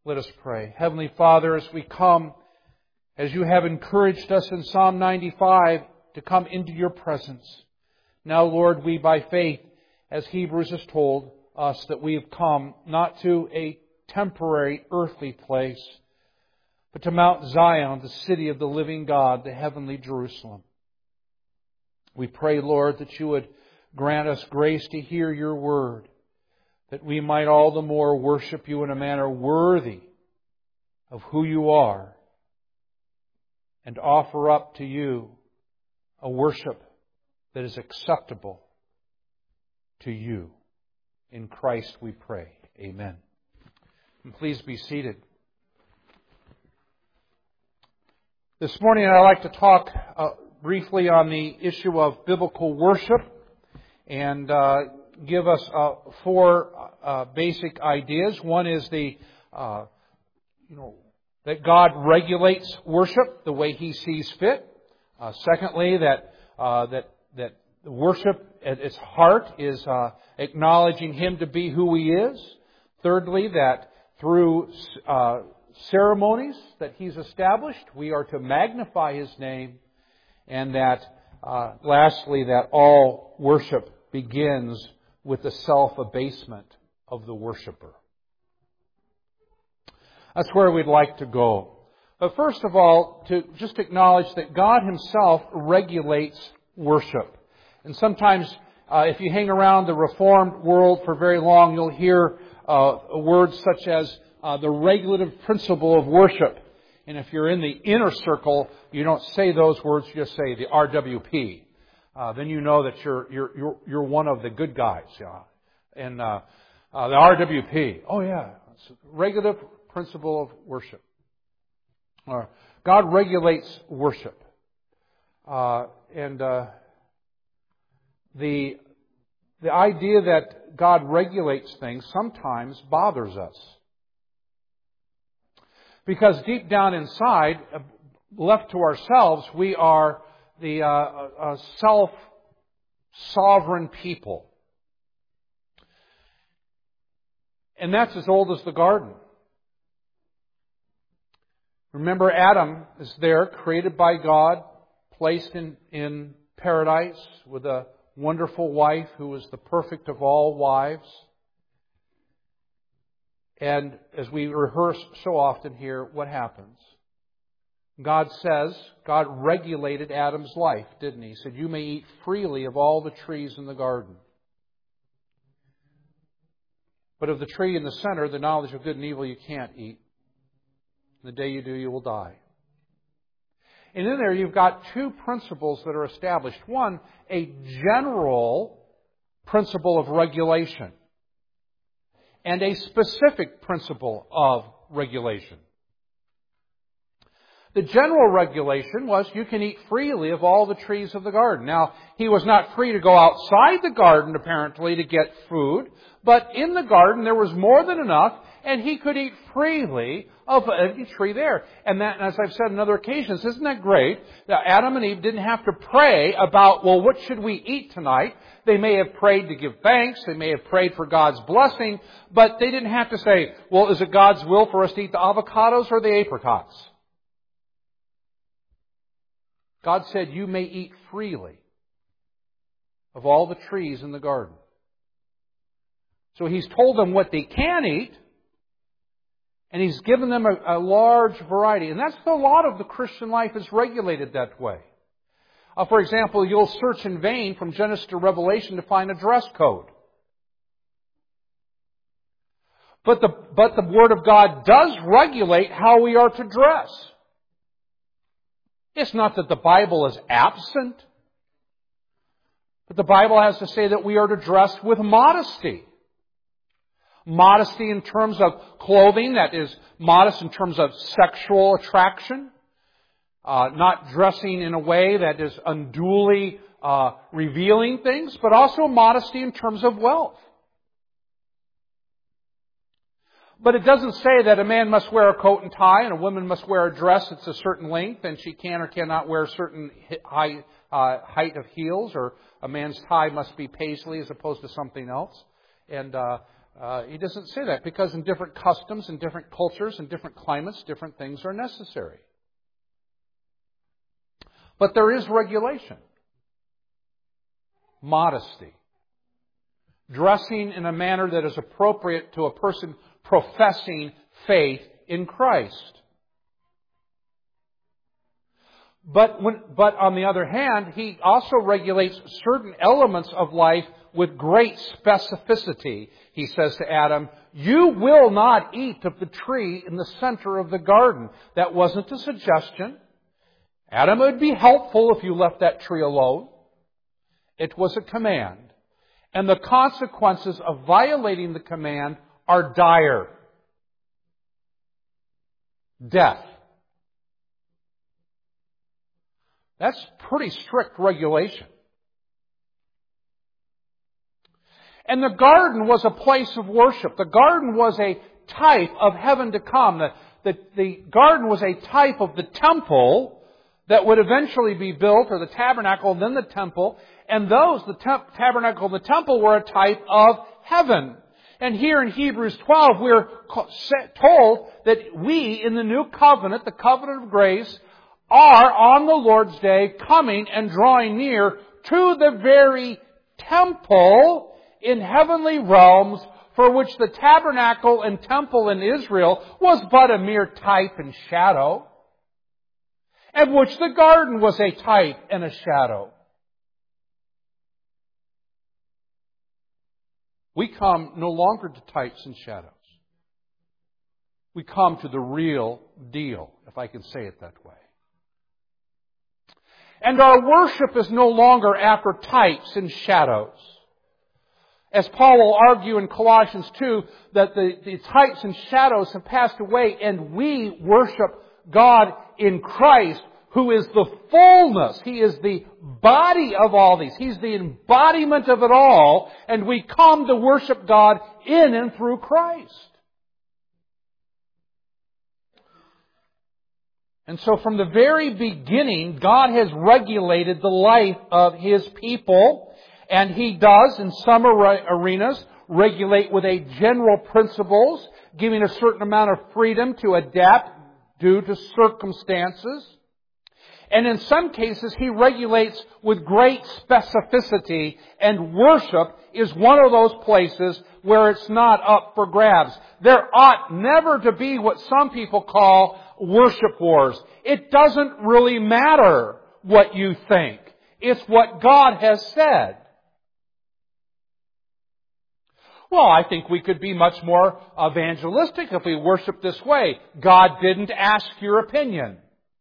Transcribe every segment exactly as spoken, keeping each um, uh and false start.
Let us pray. Heavenly Father, as we come, as you have encouraged us in Psalm ninety-five to come into your presence, now, Lord, we by faith, as Hebrews has told us, that we have come not to a temporary earthly place, but to Mount Zion, the city of the living God, the heavenly Jerusalem. We pray, Lord, that you would grant us grace to hear your word, that we might all the more worship you in a manner worthy of who you are, and offer up to you a worship that is acceptable to you. In Christ we pray. Amen. And please be seated. This morning I'd like to talk uh, briefly on the issue of biblical worship and uh, give us uh, four uh, basic ideas. One is the, uh, you know, that God regulates worship the way He sees fit. Uh, secondly, that uh, that that worship at its heart is uh, acknowledging Him to be who He is. Thirdly, that through uh, ceremonies that He's established, we are to magnify His name. And that, uh, lastly, that all worship begins with the self-abasement of the worshiper. That's where we'd like to go. But first of all, to just acknowledge that God Himself regulates worship. And sometimes, uh, if you hang around the Reformed world for very long, you'll hear uh, words such as uh, the regulative principle of worship. And if you're in the inner circle, you don't say those words, you just say the R W P. Uh, then you know that you're you're you're you're one of the good guys. Yeah. And uh, uh, the R W P. Oh yeah, it's a regulative principle of worship. Uh, God regulates worship, uh, and uh, the the idea that God regulates things sometimes bothers us. Because deep down inside, left to ourselves, we are the uh, uh, self-sovereign people. And that's as old as the garden. Remember, Adam is there, created by God, placed in, in paradise with a wonderful wife who was the perfect of all wives. And as we rehearse so often here, what happens? God says, God regulated Adam's life, didn't He? He said, you may eat freely of all the trees in the garden. But of the tree in the center, the knowledge of good and evil, you can't eat. The day you do, you will die. And in there, you've got two principles that are established. One, a general principle of regulation, and a specific principle of regulation. The general regulation was you can eat freely of all the trees of the garden. Now, he was not free to go outside the garden, apparently, to get food. But in the garden, there was more than enough, and he could eat freely of every tree there. And that, as I've said on other occasions, isn't that great? That Adam and Eve didn't have to pray about, well, what should we eat tonight? They may have prayed to give thanks. They may have prayed for God's blessing. But they didn't have to say, well, is it God's will for us to eat the avocados or the apricots? God said, you may eat freely of all the trees in the garden. So He's told them what they can eat, and He's given them a, a large variety. And that's a lot of the Christian life is regulated that way. Uh, for example, you'll search in vain from Genesis to Revelation to find a dress code. But the, but the Word of God does regulate how we are to dress. It's not that the Bible is absent, but the Bible has to say that we are to dress with modesty. Modesty in terms of clothing, that is modest in terms of sexual attraction. Uh, not dressing in a way that is unduly uh, revealing things, but also modesty in terms of wealth. But it doesn't say that a man must wear a coat and tie and a woman must wear a dress that's a certain length and she can or cannot wear a certain high, uh, height of heels, or a man's tie must be paisley as opposed to something else. And uh, Uh, he doesn't say that because in different customs and different cultures and different climates, different things are necessary. But there is regulation. Modesty. Dressing in a manner that is appropriate to a person professing faith in Christ. But when, but on the other hand, he also regulates certain elements of life with great specificity. He says to Adam, "You will not eat of the tree in the center of the garden." That wasn't a suggestion. Adam, it would be helpful if you left that tree alone. It was a command. And the consequences of violating the command are dire. Death. That's pretty strict regulation. And the garden was a place of worship. The garden was a type of heaven to come. The, the, the garden was a type of the temple that would eventually be built, or the tabernacle and then the temple. And those, the temp- tabernacle and the temple, were a type of heaven. And here in Hebrews twelve, we're told that we, in the new covenant, the covenant of grace, are on the Lord's day coming and drawing near to the very temple in heavenly realms for which the tabernacle and temple in Israel was but a mere type and shadow, of which the garden was a type and a shadow. We come no longer to types and shadows. We come to the real deal, if I can say it that way. And our worship is no longer after types and shadows. As Paul will argue in Colossians two, that the, the types and shadows have passed away and we worship God in Christ, who is the fullness. He is the body of all these. He's the embodiment of it all. And we come to worship God in and through Christ. And so from the very beginning, God has regulated the life of His people. And He does, in some arenas, regulate with a general principles, giving a certain amount of freedom to adapt due to circumstances. And in some cases, He regulates with great specificity, and worship is one of those places where it's not up for grabs. There ought never to be what some people call worship wars. It doesn't really matter what you think. It's what God has said. Well, I think we could be much more evangelistic if we worship this way. God didn't ask your opinion.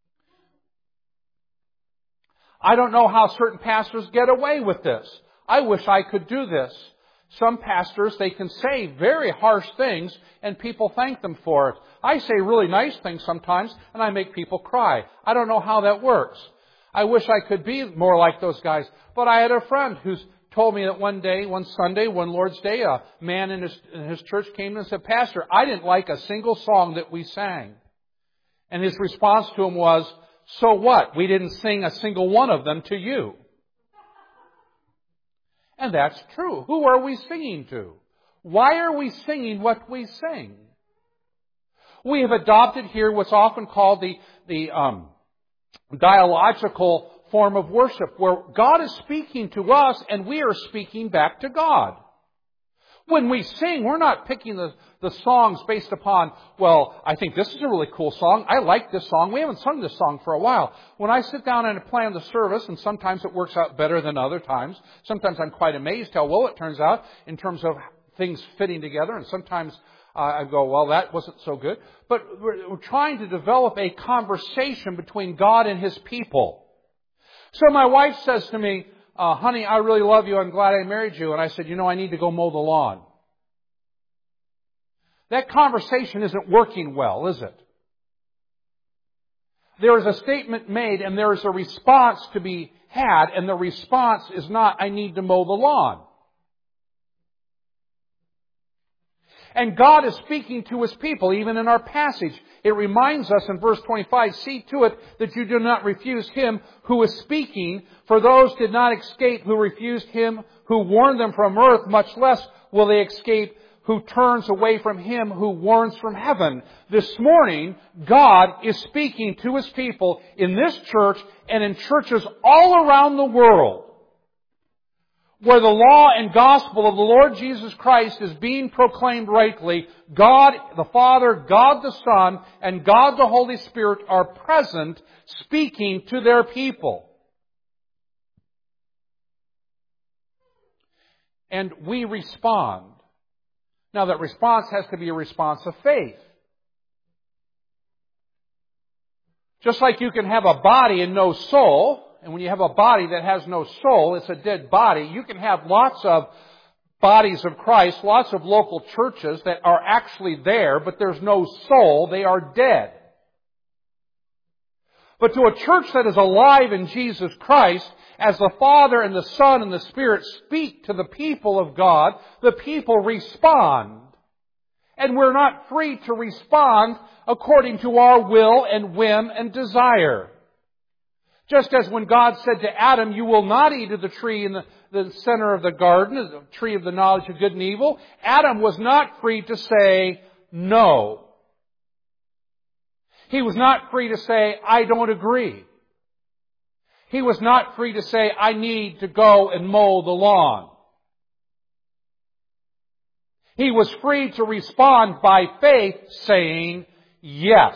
I don't know how certain pastors get away with this. I wish I could do this. Some pastors, they can say very harsh things and people thank them for it. I say really nice things sometimes and I make people cry. I don't know how that works. I wish I could be more like those guys. But I had a friend who's told me that one day, one Sunday, one Lord's Day, a man in his, in his church came and said, "Pastor, I didn't like a single song that we sang." And his response to him was, "So what? We didn't sing a single one of them to you." And that's true. Who are we singing to? Why are we singing what we sing? We have adopted here what's often called the, the um, dialogical form of worship, where God is speaking to us and we are speaking back to God. When we sing, we're not picking the, the songs based upon, well, I think this is a really cool song. I like this song. We haven't sung this song for a while. When I sit down and plan the service, and sometimes it works out better than other times, sometimes I'm quite amazed how well it turns out in terms of things fitting together, and sometimes uh, I go, well, that wasn't so good. But we're, we're trying to develop a conversation between God and His people. So my wife says to me, Uh, honey, I really love you. I'm glad I married you. And I said, you know, I need to go mow the lawn. That conversation isn't working well, is it? There is a statement made and there is a response to be had, and the response is not, I need to mow the lawn. And God is speaking to His people, even in our passage. It reminds us in verse twenty-five, "See to it that you do not refuse Him who is speaking, for those did not escape who refused Him who warned them from earth, much less will they escape who turns away from Him who warns from heaven. This morning, God is speaking to His people in this church and in churches all around the world, where the law and gospel of the Lord Jesus Christ is being proclaimed rightly. God the Father, God the Son, and God the Holy Spirit are present, speaking to their people. And we respond. Now, that response has to be a response of faith. Just like you can have a body and no soul, and when you have a body that has no soul, it's a dead body. You can have lots of bodies of Christ, lots of local churches that are actually there, but there's no soul. They are dead. But to a church that is alive in Jesus Christ, as the Father and the Son and the Spirit speak to the people of God, the people respond. And we're not free to respond according to our will and whim and desire. Just as when God said to Adam, you will not eat of the tree in the, the center of the garden, the tree of the knowledge of good and evil, Adam was not free to say no. He was not free to say, I don't agree. He was not free to say, I need to go and mow the lawn. He was free to respond by faith, saying yes.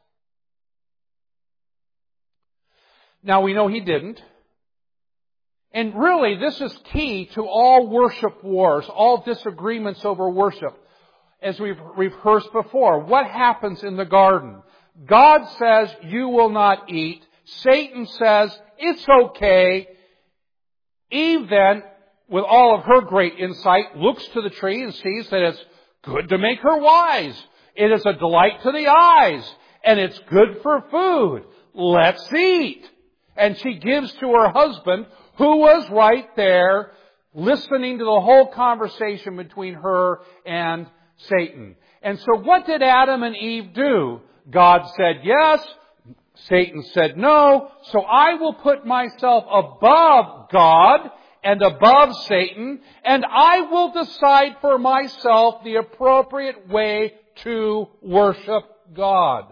Now we know he didn't. And really, this is key to all worship wars, all disagreements over worship. As we've rehearsed before, what happens in the garden? God says, you will not eat. Satan says, it's okay. Eve then, with all of her great insight, looks to the tree and sees that it's good to make her wise. It is a delight to the eyes. And it's good for food. Let's eat. And she gives to her husband, who was right there, listening to the whole conversation between her and Satan. And so what did Adam and Eve do? God said yes. Satan said no. So I will put myself above God and above Satan, and I will decide for myself the appropriate way to worship God.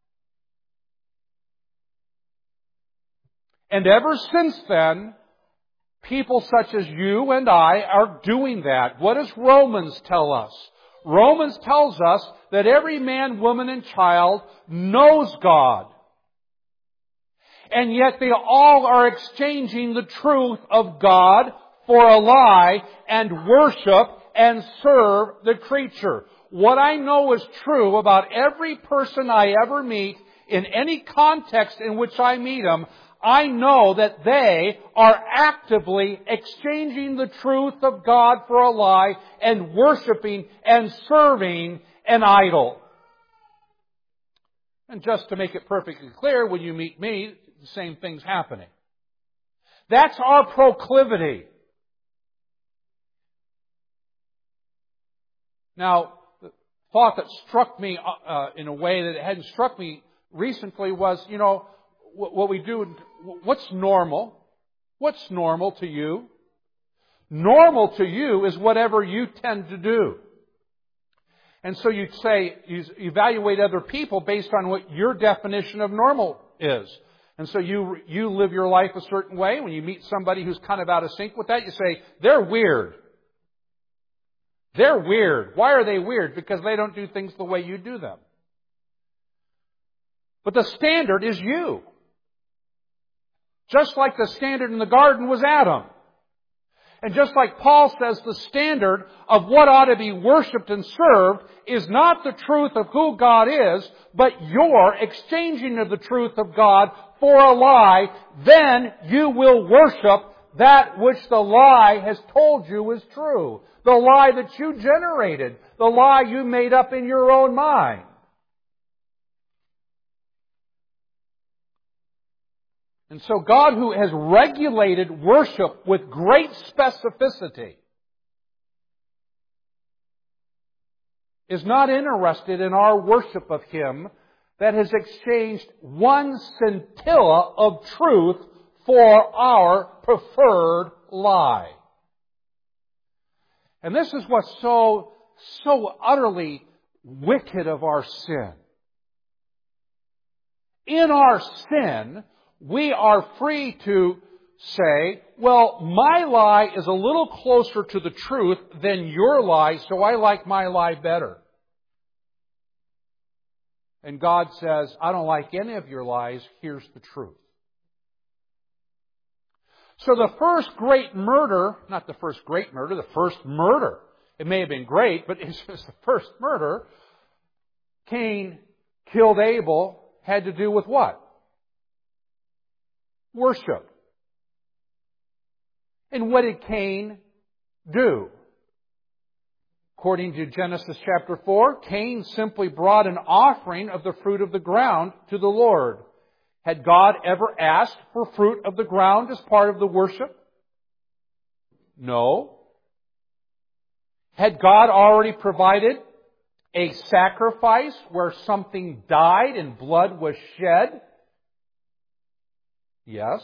And ever since then, people such as you and I are doing that. What does Romans tell us? Romans tells us that every man, woman, and child knows God. And yet they all are exchanging the truth of God for a lie and worship and serve the creature. What I know is true about every person I ever meet, in any context in which I meet them, I know that they are actively exchanging the truth of God for a lie and worshiping and serving an idol. And just to make it perfectly clear, when you meet me, the same thing's happening. That's our proclivity. Now, the thought that struck me uh, in a way that it hadn't struck me recently was, you know, what we do, what's normal? What's normal to you? Normal to you is whatever you tend to do. And so you say, you evaluate other people based on what your definition of normal is. And so you you live your life a certain way. When you meet somebody who's kind of out of sync with that, you say, they're weird. They're weird. Why are they weird? Because they don't do things the way you do them. But the standard is you. Just like the standard in the garden was Adam. And just like Paul says, the standard of what ought to be worshipped and served is not the truth of who God is, but your exchanging of the truth of God for a lie. Then you will worship that which the lie has told you is true. The lie that you generated. The lie you made up in your own mind. And so God, who has regulated worship with great specificity, is not interested in our worship of Him that has exchanged one scintilla of truth for our preferred lie. And this is what's so so utterly wicked of our sin. In our sin, we are free to say, well, my lie is a little closer to the truth than your lie, so I like my lie better. And God says, I don't like any of your lies, here's the truth. So the first great murder, not the first great murder, the first murder, it may have been great, but it's just the first murder, Cain killed Abel, had to do with what? Worship. And what did Cain do? According to Genesis chapter four, Cain simply brought an offering of the fruit of the ground to the Lord. Had God ever asked for fruit of the ground as part of the worship? No. Had God already provided a sacrifice where something died and blood was shed? Yes.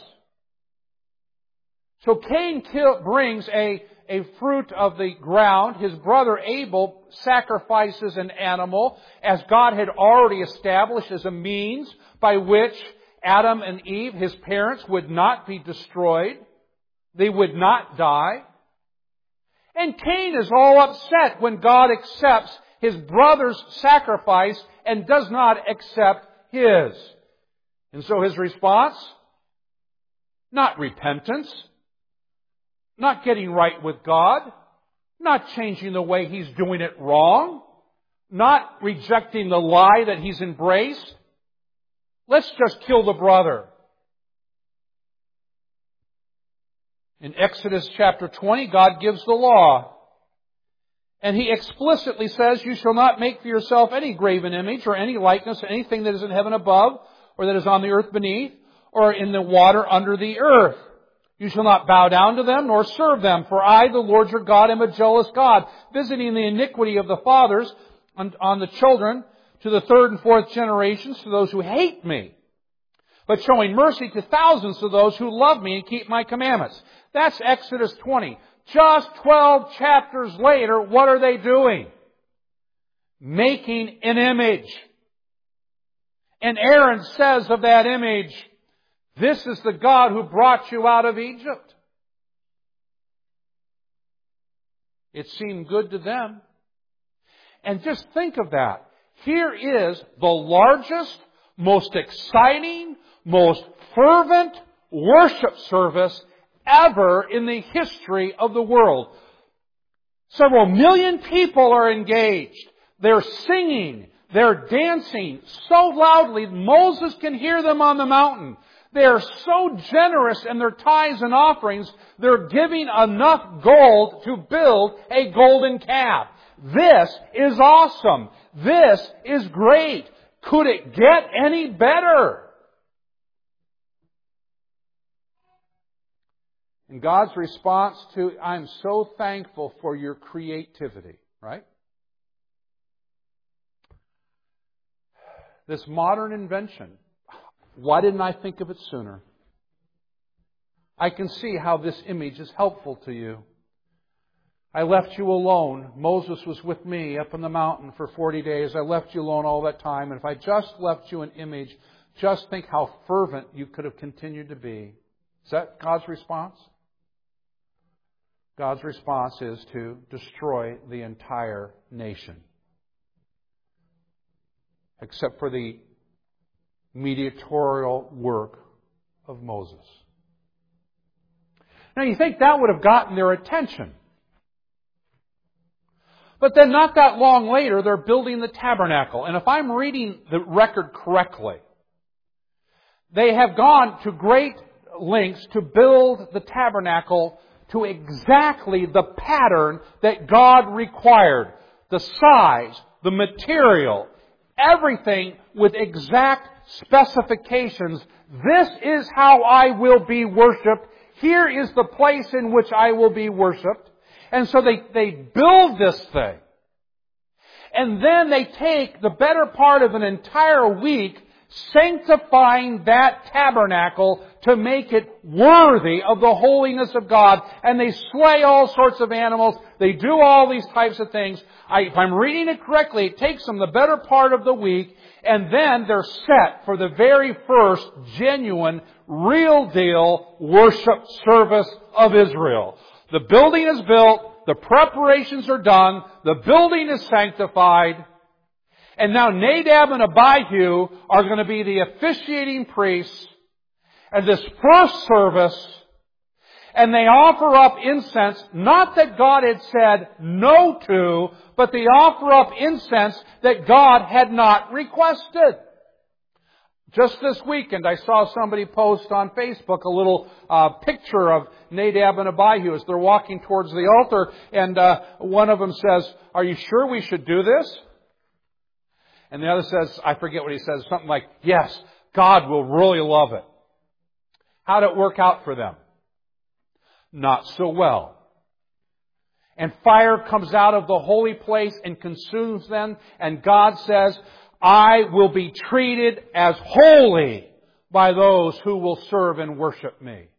So Cain kill, brings a, a fruit of the ground. His brother Abel sacrifices an animal as God had already established as a means by which Adam and Eve, his parents, would not be destroyed. They would not die. And Cain is all upset when God accepts his brother's sacrifice and does not accept his. And so his response? Not repentance. Not getting right with God. Not changing the way he's doing it wrong. Not rejecting the lie that he's embraced. Let's just kill the brother. In Exodus chapter twenty, God gives the law. And He explicitly says, you shall not make for yourself any graven image or any likeness, anything that is in heaven above, or that is on the earth beneath, or in the water under the earth. You shall not bow down to them, nor serve them. For I, the Lord your God, am a jealous God, visiting the iniquity of the fathers on, on the children, to the third and fourth generations, to those who hate me, but showing mercy to thousands to those who love me and keep my commandments. That's Exodus twenty. Just twelve chapters later, what are they doing? Making an image. And Aaron says of that image, this is the God who brought you out of Egypt. It seemed good to them. And just think of that. Here is the largest, most exciting, most fervent worship service ever in the history of the world. Several million people are engaged. They're singing. They're dancing so loudly Moses can hear them on the mountain. They are so generous in their tithes and offerings, they're giving enough gold to build a golden calf. This is awesome. This is great. Could it get any better? And God's response to, I'm so thankful for your creativity, right? This modern invention, why didn't I think of it sooner? I can see how this image is helpful to you. I left you alone. Moses was with me up on the mountain for forty days. I left you alone all that time. And if I just left you an image, just think how fervent you could have continued to be. Is that God's response? God's response is to destroy the entire nation. Except for the mediatorial work of Moses. Now you think that would have gotten their attention. But then not that long later, they're building the tabernacle. And if I'm reading the record correctly, they have gone to great lengths to build the tabernacle to exactly the pattern that God required. The size, the material, everything with exact specifications. This is how I will be worshipped. Here is the place in which I will be worshipped. And so they, they build this thing. And then they take the better part of an entire week sanctifying that tabernacle to make it worthy of the holiness of God. And they slay all sorts of animals. They do all these types of things. I, if I'm reading it correctly, it takes them the better part of the week, and then they're set for the very first genuine, real deal worship service of Israel. The building is built, the preparations are done, the building is sanctified, and now Nadab and Abihu are going to be the officiating priests at this first service, and they offer up incense, not that God had said no to, but they offer up incense that God had not requested. Just this weekend, I saw somebody post on Facebook a little uh, picture of Nadab and Abihu as they're walking towards the altar, and uh, one of them says, "Are you sure we should do this?" And the other says, I forget what he says, something like, "Yes, God will really love it." How did it work out for them? Not so well. And fire comes out of the holy place and consumes them, and God says, "I will be treated as holy by those who will serve and worship me."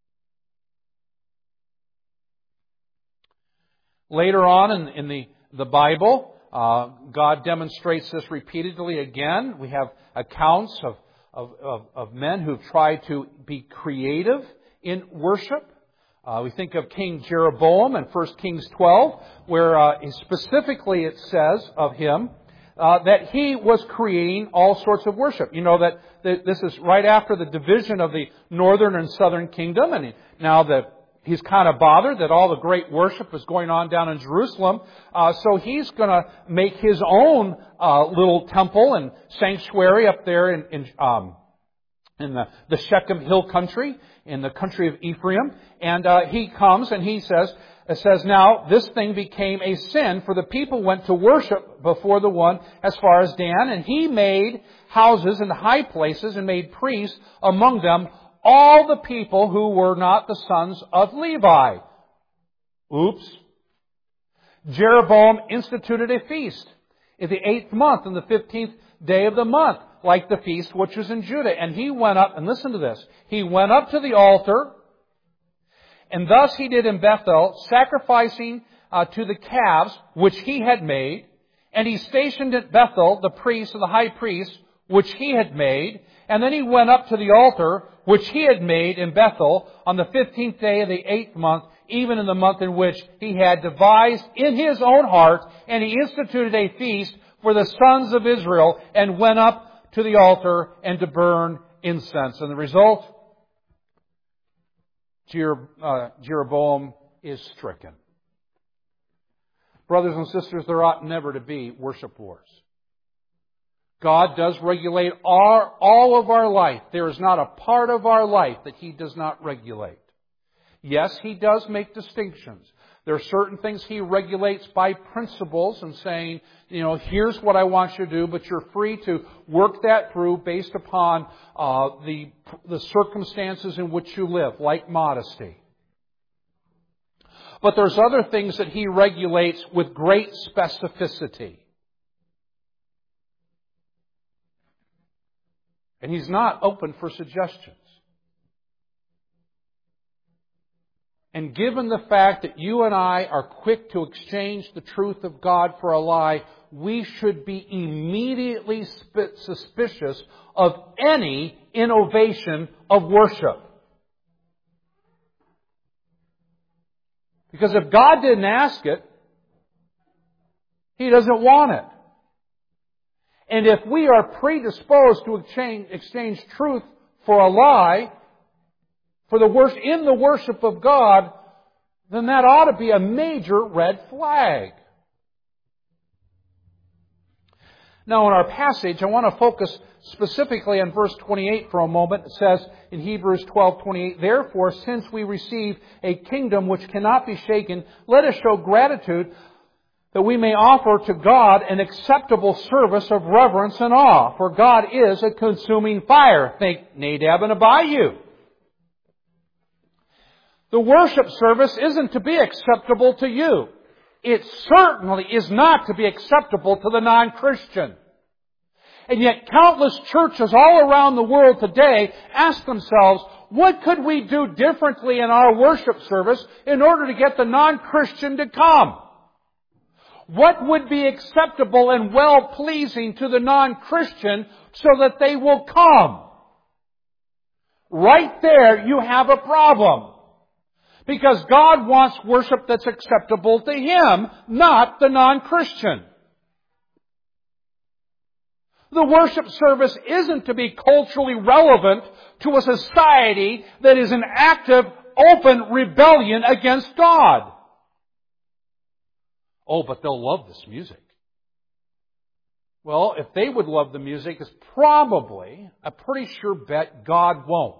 Later on in, in the, the Bible, uh, God demonstrates this repeatedly again. We have accounts of, of, of, of men who've tried to be creative in worship. Uh, we think of King Jeroboam in First Kings twelve, where uh, specifically it says of him, Uh, that he was creating all sorts of worship. You know that, that this is right after the division of the northern and southern kingdom, and he, now that he's kind of bothered that all the great worship is going on down in Jerusalem, uh, so he's going to make his own uh, little temple and sanctuary up there in in, um, in the, the Shechem Hill country, in the country of Ephraim, and uh, he comes and he says. It says, "Now this thing became a sin, for the people went to worship before the one as far as Dan, and he made houses in the high places and made priests among them all the people who were not the sons of Levi." Oops. Jeroboam instituted a feast in the eighth month, on the fifteenth day of the month, like the feast which was in Judah. And he went up, and listen to this, he went up to the altar, and thus he did in Bethel, sacrificing uh, to the calves which he had made. And he stationed at Bethel the priest and the high priest which he had made. And then he went up to the altar which he had made in Bethel on the fifteenth day of the eighth month, even in the month in which he had devised in his own heart. And he instituted a feast for the sons of Israel, and went up to the altar and to burn incense. And the result? Jeroboam is stricken. Brothers and sisters, there ought never to be worship wars. God does regulate our, all of our life. There is not a part of our life that He does not regulate. Yes, He does make distinctions. There are certain things He regulates by principles and saying, you know, here's what I want you to do, but you're free to work that through based upon uh, the, the circumstances in which you live, like modesty. But there's other things that He regulates with great specificity. And He's not open for suggestions. And given the fact that you and I are quick to exchange the truth of God for a lie, we should be immediately suspicious of any innovation of worship. Because if God didn't ask it, He doesn't want it. And if we are predisposed to exchange, exchange truth for a lie, for the worship, in the worship of God, then that ought to be a major red flag. Now in our passage, I want to focus specifically on verse twenty-eight for a moment. It says in Hebrews twelve twenty-eight, "Therefore, since we receive a kingdom which cannot be shaken, let us show gratitude that we may offer to God an acceptable service of reverence and awe. For God is a consuming fire." Think Nadab and Abihu. The worship service isn't to be acceptable to you. It certainly is not to be acceptable to the non-Christian. And yet countless churches all around the world today ask themselves, what could we do differently in our worship service in order to get the non-Christian to come? What would be acceptable and well-pleasing to the non-Christian so that they will come? Right there, you have a problem. Because God wants worship that's acceptable to Him, not the non-Christian. The worship service isn't to be culturally relevant to a society that is in active, open rebellion against God. Oh, but they'll love this music. Well, if they would love the music, it's probably a pretty sure bet God won't.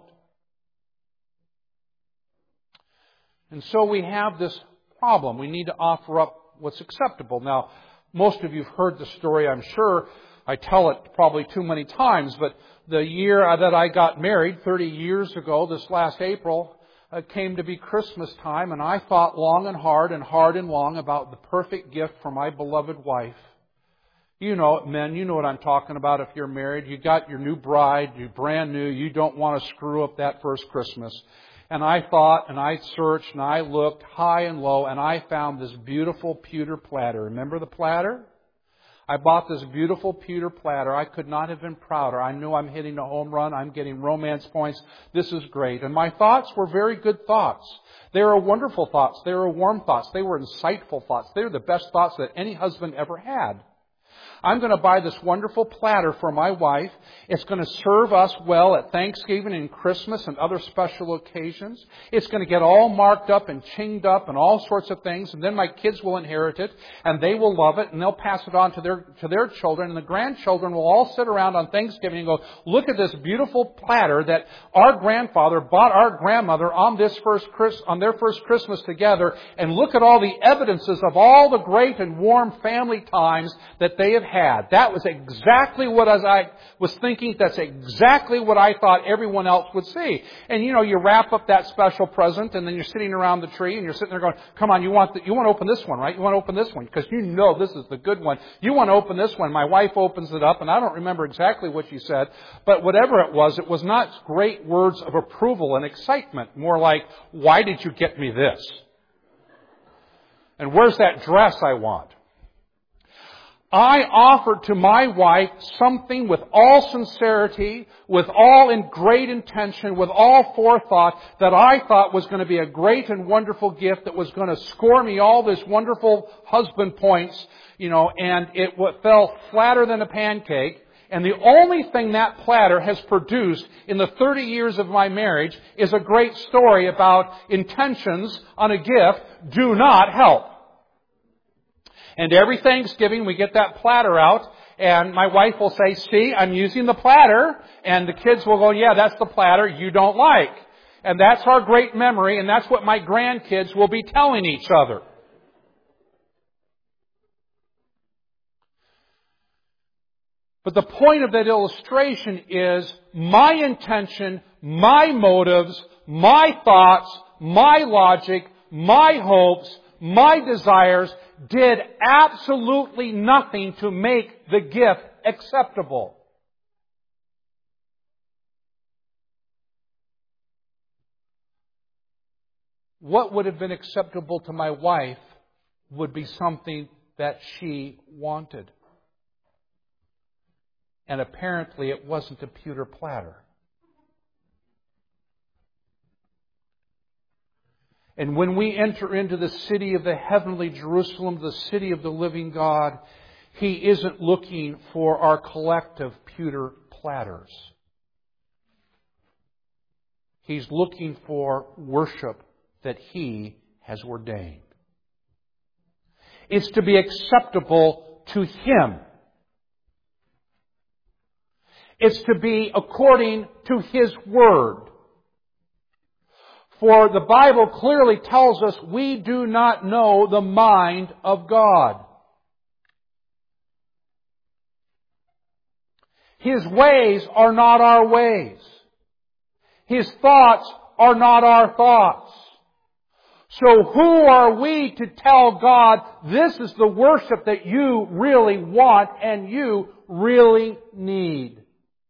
And so we have this problem. We need to offer up what's acceptable. Now, most of you have heard the story, I'm sure. I tell it probably too many times, but the year that I got married, thirty years ago, this last April, it came to be Christmas time, and I thought long and hard and hard and long about the perfect gift for my beloved wife. You know it, men, you know what I'm talking about if you're married. You got your new bride, you're brand new, you don't want to screw up that first Christmas. And I thought, and I searched, and I looked high and low, and I found this beautiful pewter platter. Remember the platter? I bought this beautiful pewter platter. I could not have been prouder. I knew I'm hitting a home run. I'm getting romance points. This is great. And my thoughts were very good thoughts. They were wonderful thoughts. They were warm thoughts. They were insightful thoughts. They were the best thoughts that any husband ever had. I'm going to buy this wonderful platter for my wife. It's going to serve us well at Thanksgiving and Christmas and other special occasions. It's going to get all marked up and chinged up and all sorts of things. And then my kids will inherit it and they will love it and they'll pass it on to their, to their children. And the grandchildren will all sit around on Thanksgiving and go, look at this beautiful platter that our grandfather bought our grandmother on this first Chris, on their first Christmas together. And look at all the evidences of all the great and warm family times that they have had. That was exactly what as I was thinking. That's exactly what I thought everyone else would see. And you know, you wrap up that special present, and then you're sitting around the tree, and you're sitting there going, "Come on, you want the, you want to open this one, right? You want to open this one because you know this is the good one. You want to open this one." My wife opens it up, and I don't remember exactly what she said, but whatever it was, it was not great words of approval and excitement. More like, "Why did you get me this? And where's that dress I want?" I offered to my wife something with all sincerity, with all in great intention, with all forethought that I thought was going to be a great and wonderful gift that was going to score me all this wonderful husband points, you know, and it fell flatter than a pancake. And the only thing that platter has produced in the thirty years of my marriage is a great story about intentions on a gift do not help. And every Thanksgiving we get that platter out and my wife will say, "See, I'm using the platter." And the kids will go, "Yeah, that's the platter you don't like." And that's our great memory, and that's what my grandkids will be telling each other. But the point of that illustration is my intention, my motives, my thoughts, my logic, my hopes, my desires did absolutely nothing to make the gift acceptable. What would have been acceptable to my wife would be something that she wanted. And apparently it wasn't a pewter platter. And when we enter into the city of the heavenly Jerusalem, the city of the living God, He isn't looking for our collective pewter platters. He's looking for worship that He has ordained. It's to be acceptable to Him. It's to be according to His Word. For the Bible clearly tells us we do not know the mind of God. His ways are not our ways. His thoughts are not our thoughts. So who are we to tell God, this is the worship that you really want and you really need.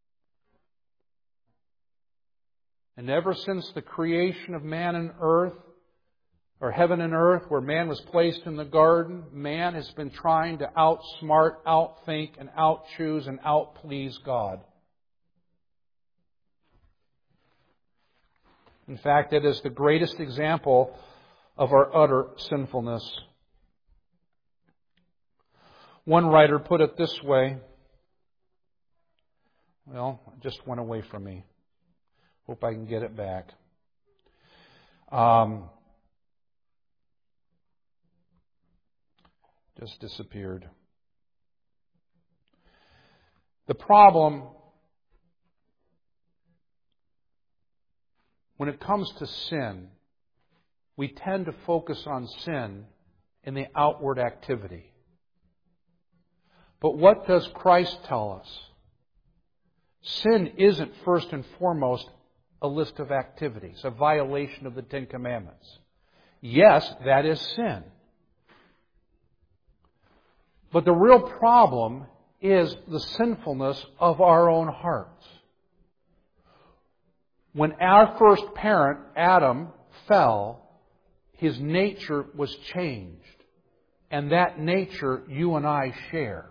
And ever since the creation of man and earth, or heaven and earth, where man was placed in the garden, man has been trying to outsmart, outthink, and outchoose and outplease God. In fact, it is the greatest example of our utter sinfulness. One writer put it this way. Well, it just went away from me. Hope I can get it back. Um, just disappeared. The problem, when it comes to sin, we tend to focus on sin in the outward activity. But what does Christ tell us? Sin isn't first and foremost a list of activities, a violation of the Ten Commandments. Yes, that is sin. But the real problem is the sinfulness of our own hearts. When our first parent, Adam, fell, his nature was changed. And that nature you and I share.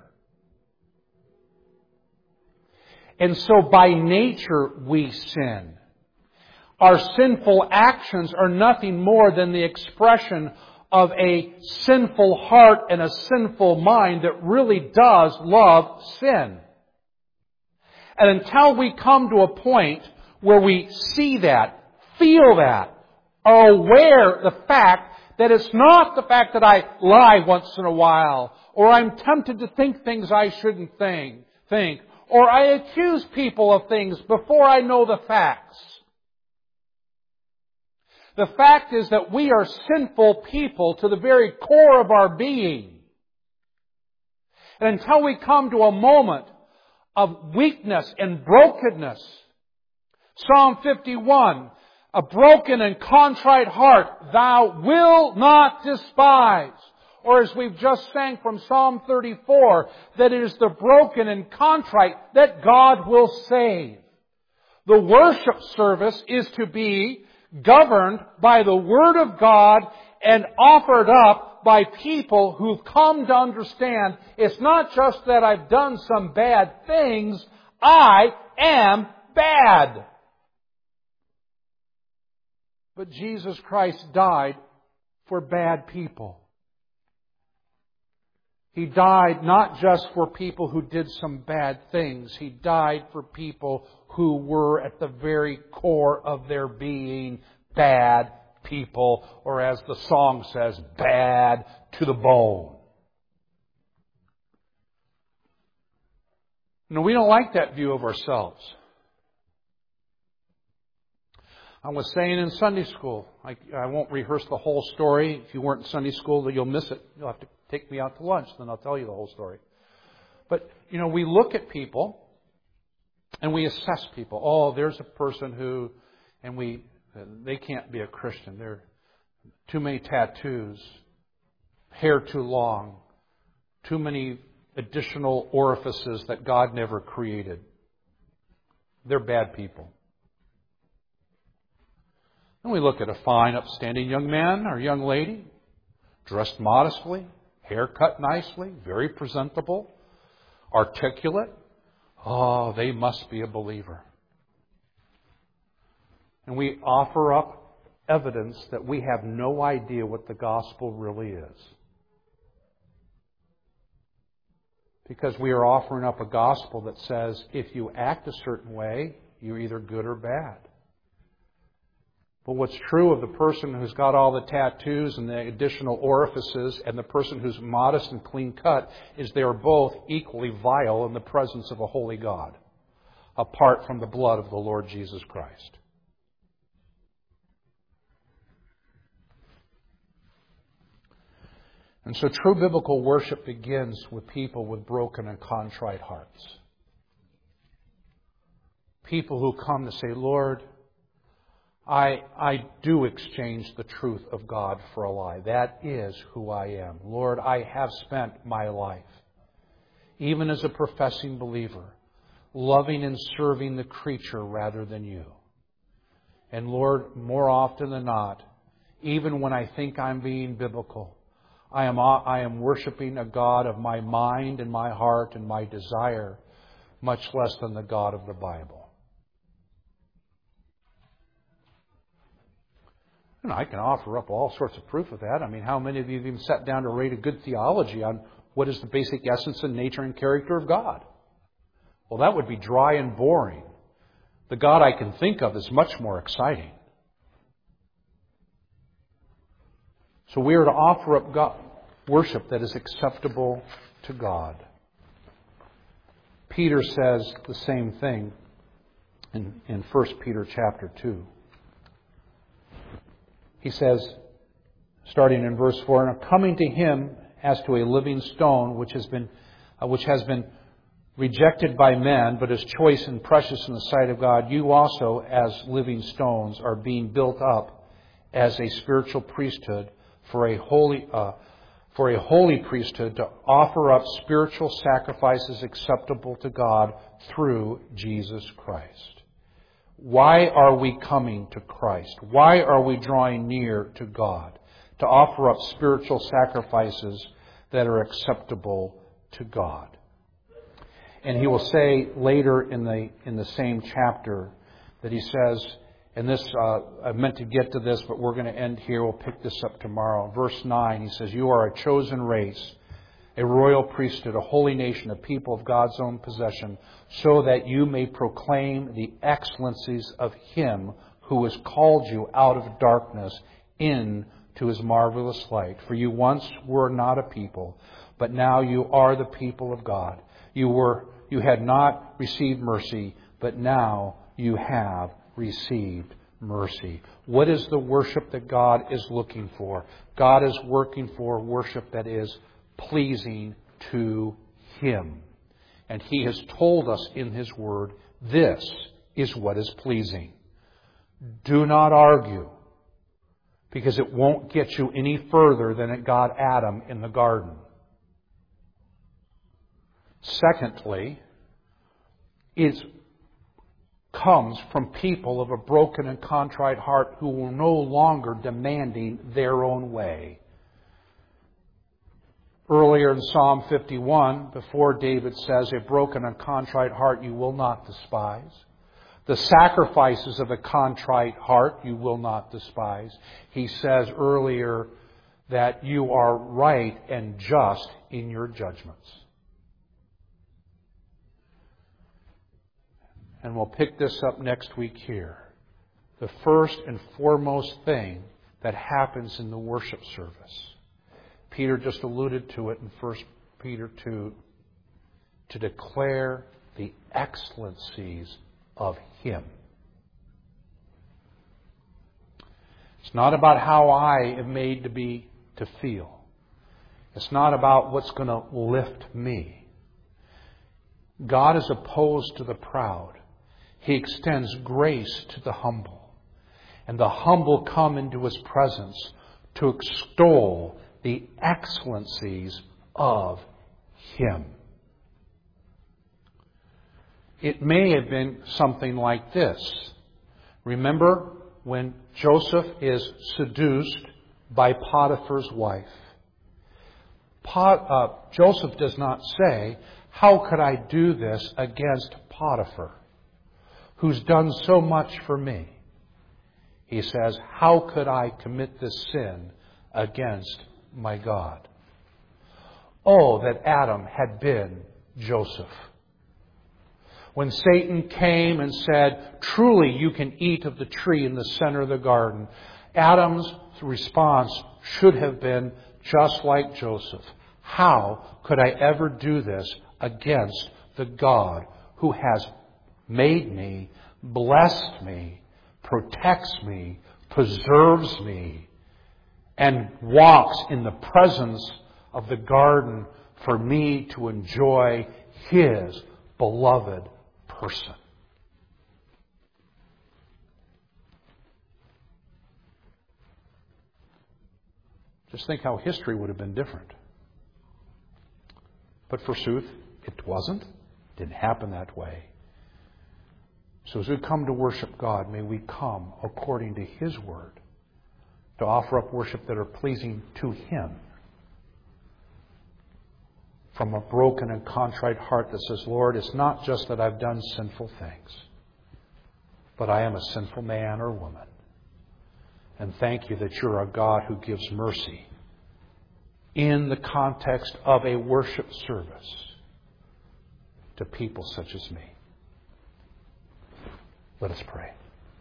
And so by nature we sin. Our sinful actions are nothing more than the expression of a sinful heart and a sinful mind that really does love sin. And until we come to a point where we see that, feel that, are aware of the fact that it's not the fact that I lie once in a while, or I'm tempted to think things I shouldn't think, think, or I accuse people of things before I know the facts. The fact is that we are sinful people to the very core of our being. And until we come to a moment of weakness and brokenness, Psalm fifty-one, a broken and contrite heart thou wilt not despise. Or as we've just sang from Psalm thirty-four, that it is the broken and contrite that God will save. The worship service is to be governed by the Word of God and offered up by people who've come to understand it's not just that I've done some bad things, I am bad. But Jesus Christ died for bad people. He died not just for people who did some bad things. He died for people who were at the very core of their being bad people, or as the song says, bad to the bone. No, we don't like that view of ourselves. I was saying in Sunday school, I, I won't rehearse the whole story. If you weren't in Sunday school, you'll miss it. You'll have to take me out to lunch, then I'll tell you the whole story. But, you know, we look at people and we assess people. Oh, there's a person who, and we, they can't be a Christian. They're too many tattoos, hair too long, too many additional orifices that God never created. They're bad people. And we look at a fine, upstanding young man or young lady, dressed modestly, hair cut nicely, very presentable, articulate. Oh, they must be a believer. And we offer up evidence that we have no idea what the gospel really is. Because we are offering up a gospel that says if you act a certain way, you're either good or bad. But what's true of the person who's got all the tattoos and the additional orifices and the person who's modest and clean cut is they are both equally vile in the presence of a holy God, apart from the blood of the Lord Jesus Christ. And so true biblical worship begins with people with broken and contrite hearts. People who come to say, Lord, I, I do exchange the truth of God for a lie. That is who I am. Lord, I have spent my life even as a professing believer, loving and serving the creature rather than you. And Lord, more often than not, even when I think I'm being biblical, I am, I am worshiping a God of my mind and my heart and my desire, much less than the God of the Bible. And I can offer up all sorts of proof of that. I mean, how many of you have even sat down to rate a good theology on what is the basic essence and nature and character of God? Well, that would be dry and boring. The God I can think of is much more exciting. So we are to offer up God, worship that is acceptable to God. Peter says the same thing in, in First Peter chapter two. He says, starting in verse four, "And coming to Him as to a living stone, which has been, uh, which has been rejected by men, but is choice and precious in the sight of God, you also, as living stones, are being built up as a spiritual priesthood for a holy, uh, for a holy priesthood to offer up spiritual sacrifices acceptable to God through Jesus Christ." Why are we coming to Christ? Why are we drawing near to God? To offer up spiritual sacrifices that are acceptable to God. And he will say later in the in the same chapter that he says, and this, uh, I meant to get to this, but we're going to end here. We'll pick this up tomorrow. Verse nine, he says, "You are a chosen race, a royal priesthood, a holy nation, a people of God's own possession, so that you may proclaim the excellencies of Him who has called you out of darkness into His marvelous light. For you once were not a people, but now you are the people of God. You were, you had not received mercy, but now you have received mercy." What is the worship that God is looking for? God is working for worship that is pleasing to Him. And He has told us in His Word, this is what is pleasing. Do not argue, because it won't get you any further than it got Adam in the garden. Secondly, it comes from people of a broken and contrite heart who are no longer demanding their own way. Earlier in Psalm fifty-one, before David says, "A broken and contrite heart you will not despise. The sacrifices of a contrite heart you will not despise." He says earlier that you are right and just in your judgments. And we'll pick this up next week here. The first and foremost thing that happens in the worship service, Peter just alluded to it in First Peter two, to declare the excellencies of Him. It's not about how I am made to be, to feel. It's not about what's going to lift me. God is opposed to the proud. He extends grace to the humble. And the humble come into His presence to extol the excellencies of Him. It may have been something like this. Remember when Joseph is seduced by Potiphar's wife? Pot, uh, Joseph does not say, "How could I do this against Potiphar, who's done so much for me?" He says, "How could I commit this sin against my God?" Oh, that Adam had been Joseph. When Satan came and said, "Truly you can eat of the tree in the center of the garden," Adam's response should have been just like Joseph. How could I ever do this against the God who has made me, blessed me, protects me, preserves me, and walks in the presence of the garden for me to enjoy His beloved person? Just think how history would have been different. But forsooth, It wasn't. It didn't happen that way. So as we come to worship God, may we come according to His Word, to offer up worship that are pleasing to Him, from a broken and contrite heart that says, Lord, it's not just that I've done sinful things, but I am a sinful man or woman. And thank you that you're a God who gives mercy in the context of a worship service to people such as me. Let us pray.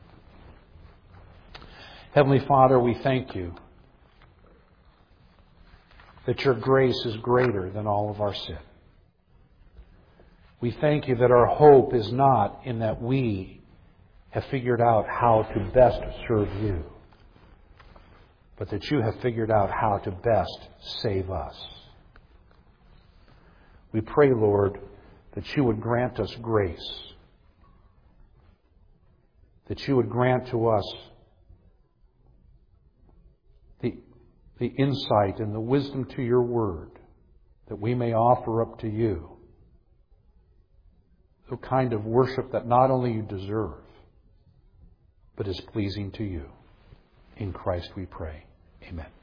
Heavenly Father, we thank you that your grace is greater than all of our sin. We thank you that our hope is not in that we have figured out how to best serve you, but that you have figured out how to best save us. We pray, Lord, that you would grant us grace, that you would grant to us the, the insight and the wisdom to your word, that we may offer up to you the kind of worship that not only you deserve, but is pleasing to you. In Christ we pray. Amen.